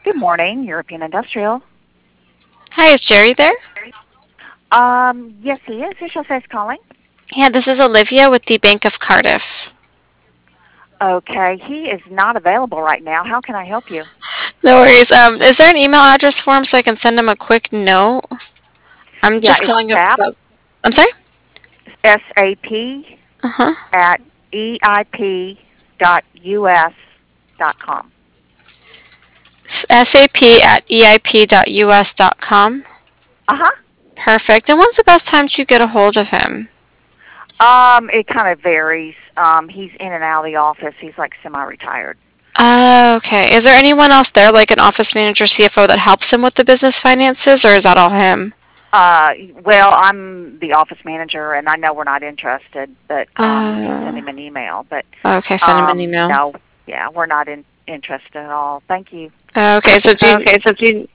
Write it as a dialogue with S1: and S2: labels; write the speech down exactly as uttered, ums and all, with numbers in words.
S1: Good morning, European Industrial.
S2: Hi, is Jerry there?
S1: Um, yes, he is. Who shall say is calling?
S2: Yeah, this is Olivia with the Bank of Cardiff.
S1: Okay, he is not available right now. How can I help you?
S2: No worries. Um, is there an email address for him so I can send him a quick note? I'm
S1: Yeah,
S2: just
S1: it's
S2: calling
S1: SAP,
S2: about. I'm sorry.
S1: S A P
S2: Uh huh.
S1: at E I P dot U S dot com.
S2: Sap at eip dot us dot com.
S1: Uh-huh.
S2: Perfect. And when's the best time to get a hold of him?
S1: Um, it kind of varies. Um, he's in and out of the office. He's like semi-retired.
S2: Uh, okay. Is there anyone else there, like an office manager, C F O, that helps him with the business finances, or is that all him?
S1: Uh, well, I'm the office manager, and I know we're not interested, but um, you can send
S2: Uh,
S1: him an email. But
S2: okay, send him an
S1: um,
S2: email.
S1: no, yeah, we're not in, interested at all. Thank you.
S2: Uh, okay, so do you,
S1: Okay, so do you